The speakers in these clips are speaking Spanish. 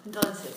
Entonces,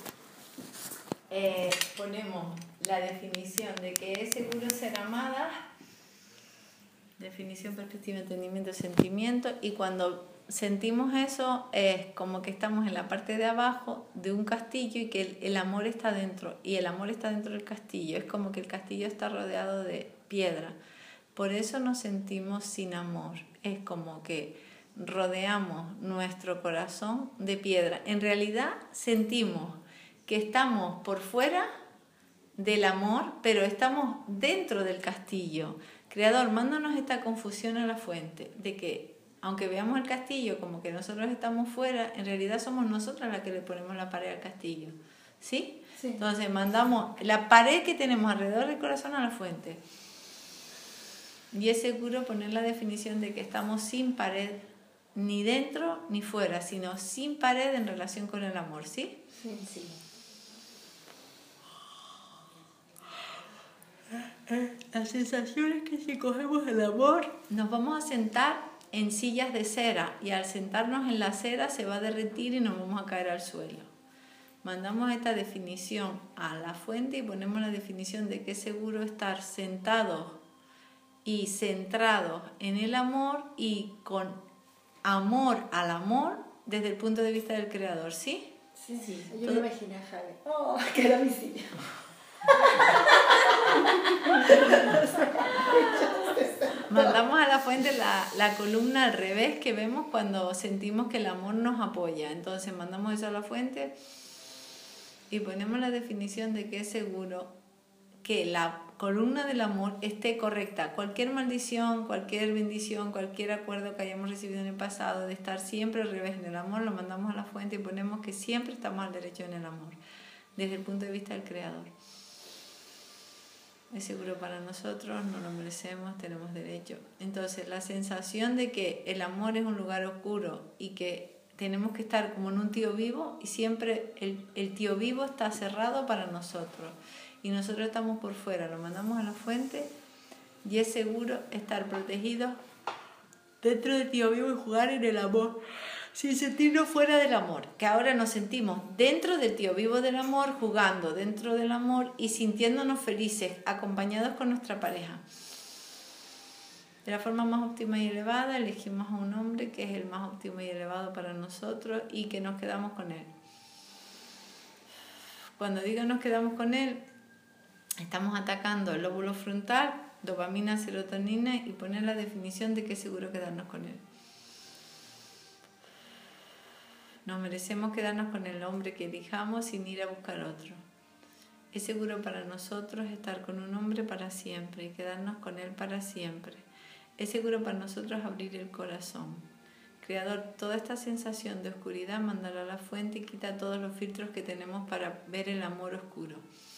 ponemos la definición de que es seguro ser amada, definición, perspectiva, entendimiento, sentimiento, y cuando sentimos eso es como que estamos en la parte de abajo de un castillo y que el amor está dentro, y el amor está dentro del castillo, es como que el castillo está rodeado de piedra, por eso nos sentimos sin amor, es como que rodeamos nuestro corazón de piedra, en realidad sentimos que estamos por fuera del amor, pero estamos dentro del castillo. Creador, mándanos esta confusión a la fuente, de que aunque veamos el castillo como que nosotros estamos fuera, en realidad somos nosotras las que le ponemos la pared al castillo. ¿Sí? Sí. Entonces mandamos la pared que tenemos alrededor del corazón a la fuente. Y es seguro poner la definición de que estamos sin pared, ni dentro ni fuera, sino sin pared en relación con el amor. ¿Sí? Sí, sí. La sensación es que si cogemos el amor nos vamos a sentar en sillas de cera y al sentarnos en la cera se va a derretir y nos vamos a caer al suelo. Mandamos esta definición a la fuente y ponemos la definición de que es seguro estar sentados y centrados en el amor y con amor al amor desde el punto de vista del creador. ¿Sí? Sí, sí. Yo me imaginé a Javi. ¡Oh, qué era mi silla! Mandamos a la fuente la columna al revés que vemos cuando sentimos que el amor nos apoya. Entonces mandamos eso a la fuente y ponemos la definición de que es seguro que la columna del amor esté correcta. Cualquier maldición, cualquier bendición, cualquier acuerdo que hayamos recibido en el pasado de estar siempre al revés en el amor, lo mandamos a la fuente y ponemos que siempre estamos al derecho en el amor, desde el punto de vista del creador. Es seguro para nosotros, no lo merecemos, tenemos derecho. Entonces, la sensación de que el amor es un lugar oscuro y que tenemos que estar como en un tío vivo y siempre el tío vivo está cerrado para nosotros y nosotros estamos por fuera, lo mandamos a la fuente y es seguro estar protegidos dentro del tío vivo y jugar en el amor sin sentirnos fuera del amor, que ahora nos sentimos dentro del tío vivo del amor, jugando dentro del amor y sintiéndonos felices, acompañados con nuestra pareja. De la forma más óptima y elevada, elegimos a un hombre que es el más óptimo y elevado para nosotros y que nos quedamos con él. Cuando digo nos quedamos con él, estamos atacando el lóbulo frontal, dopamina, serotonina y poner la definición de que es seguro quedarnos con él. Nos merecemos quedarnos con el hombre que elijamos sin ir a buscar otro. Es seguro para nosotros estar con un hombre para siempre y quedarnos con él para siempre. Es seguro para nosotros abrir el corazón. Creador, toda esta sensación de oscuridad, mándala a la fuente y quita todos los filtros que tenemos para ver el amor oscuro.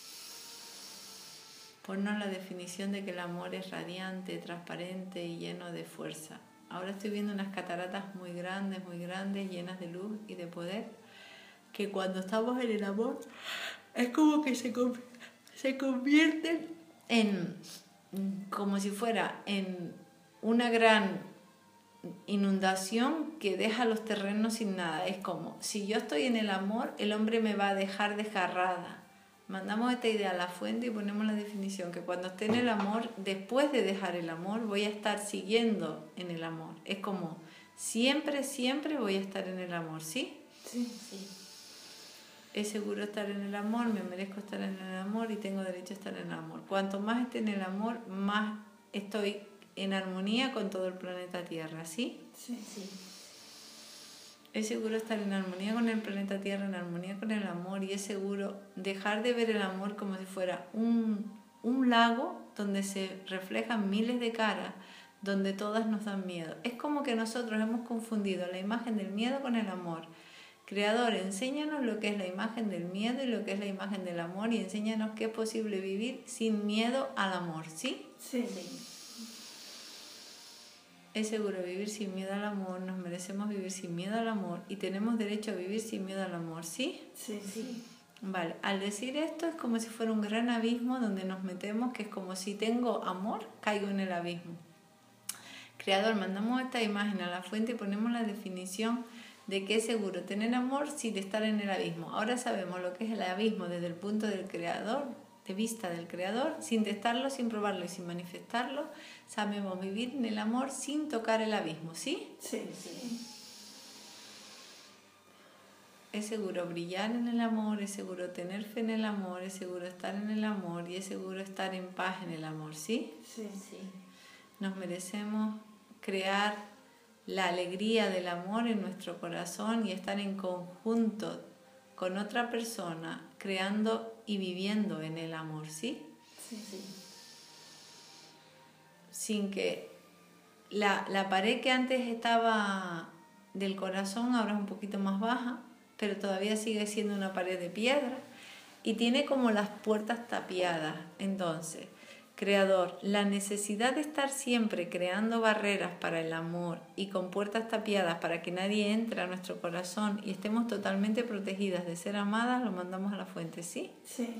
Ponnos la definición de que el amor es radiante, transparente y lleno de fuerza. Ahora estoy viendo unas cataratas muy grandes, llenas de luz y de poder, que cuando estamos en el amor es como que se convierten en, como si fuera en una gran inundación que deja los terrenos sin nada. Es como, si yo estoy en el amor, el hombre me va a dejar desgarrada. Mandamos esta idea a la fuente y ponemos la definición que cuando esté en el amor, después de dejar el amor, voy a estar siguiendo en el amor. Es como, siempre voy a estar en el amor, ¿sí? Sí, sí. Es seguro estar en el amor, me merezco estar en el amor y tengo derecho a estar en el amor. Cuanto más esté en el amor, más estoy en armonía con todo el planeta Tierra, ¿sí? Sí, sí. Es seguro estar en armonía con el planeta Tierra, en armonía con el amor, y es seguro dejar de ver el amor como si fuera un lago donde se reflejan miles de caras, donde todas nos dan miedo. Es como que nosotros hemos confundido la imagen del miedo con el amor. Creador, enséñanos lo que es la imagen del miedo y lo que es la imagen del amor, y enséñanos que es posible vivir sin miedo al amor, ¿sí? Sí, sí. Es seguro vivir sin miedo al amor, nos merecemos vivir sin miedo al amor y tenemos derecho a vivir sin miedo al amor, ¿sí? Sí, sí. Vale, al decir esto es como si fuera un gran abismo donde nos metemos, que es como si tengo amor, caigo en el abismo. Creador, mandamos esta imagen a la fuente y ponemos la definición ¿De qué es seguro? Tener amor sin estar en el abismo. Ahora sabemos lo que es el abismo desde el punto del creador, de vista del creador, sin testarlo, sin probarlo y sin manifestarlo. Sabemos vivir en el amor sin tocar el abismo, ¿sí? Sí, sí. Es seguro brillar en el amor, es seguro tener fe en el amor, es seguro estar en el amor y es seguro estar en paz en el amor, ¿sí? Sí, sí. Nos merecemos crear la alegría del amor en nuestro corazón y estar en conjunto con otra persona, creando y viviendo en el amor, ¿sí? Sí, sí. Sin que la pared que antes estaba del corazón ahora es un poquito más baja, pero todavía sigue siendo una pared de piedra y tiene como las puertas tapiadas. Entonces, Creador, la necesidad de estar siempre creando barreras para el amor y con puertas tapiadas para que nadie entre a nuestro corazón y estemos totalmente protegidas de ser amadas, lo mandamos a la fuente, ¿sí? Sí.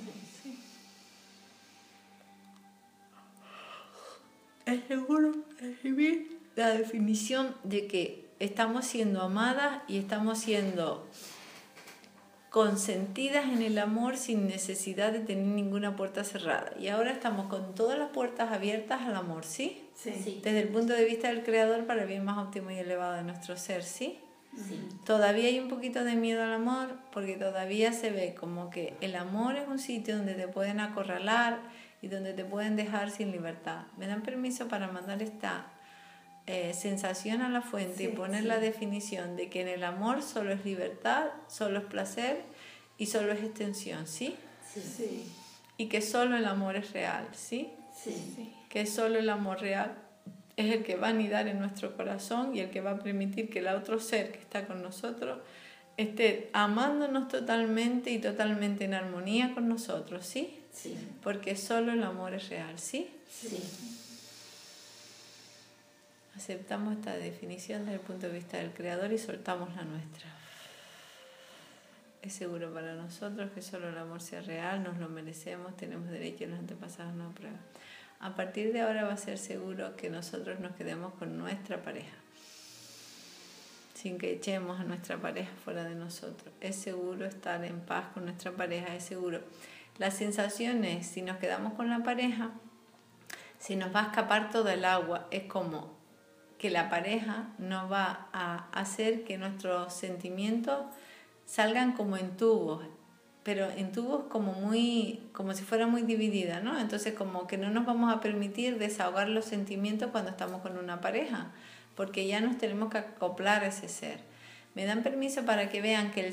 Es seguro recibir la definición de que estamos siendo amadas y estamos siendo consentidas en el amor sin necesidad de tener ninguna puerta cerrada. Y ahora estamos con todas las puertas abiertas al amor, ¿sí? Sí. Desde el punto de vista del Creador para el bien más óptimo y elevado de nuestro ser, ¿sí? Sí. Todavía hay un poquito de miedo al amor porque todavía se ve como que el amor es un sitio donde te pueden acorralar y donde te pueden dejar sin libertad. ¿Me dan permiso para mandar esta sensación a la fuente y poner la definición de que en el amor solo es libertad, solo es placer y solo es extensión, ¿sí? Sí. Y que solo el amor es real, ¿sí? Sí. Que solo el amor real es el que va a anidar en nuestro corazón y el que va a permitir que el otro ser que está con nosotros esté amándonos totalmente y totalmente en armonía con nosotros, ¿sí? Sí. Porque solo el amor es real, ¿sí? Sí. Aceptamos esta definición desde el punto de vista del Creador y soltamos la nuestra. Es seguro para nosotros que solo el amor sea real, nos lo merecemos, tenemos derecho y los antepasados nos aprueban. A partir de ahora va a ser seguro que nosotros nos quedemos con nuestra pareja, sin que echemos a nuestra pareja fuera de nosotros. Es seguro estar en paz con nuestra pareja, es seguro. Las sensaciones, si nos quedamos con la pareja, si nos va a escapar todo el agua, es como que la pareja no va a hacer que nuestros sentimientos salgan como en tubos, pero en tubos como si fuera muy dividida, ¿no? Entonces como que no nos vamos a permitir desahogar los sentimientos cuando estamos con una pareja, porque ya nos tenemos que acoplar a ese ser. Me dan permiso para que vean que el